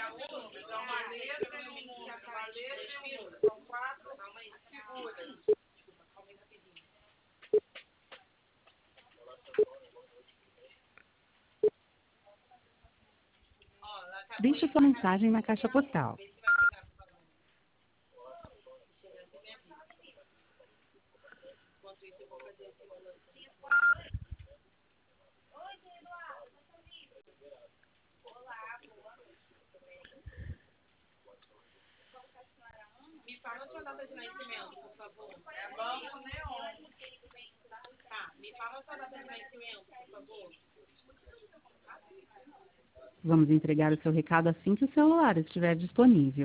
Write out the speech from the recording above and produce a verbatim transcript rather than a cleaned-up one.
Deixe sua mensagem na caixa postal. Me fala a sua data de nascimento, por favor. É banco neon. Tá, me fala a sua data de nascimento, por favor. Vamos entregar o seu recado assim que o celular estiver disponível.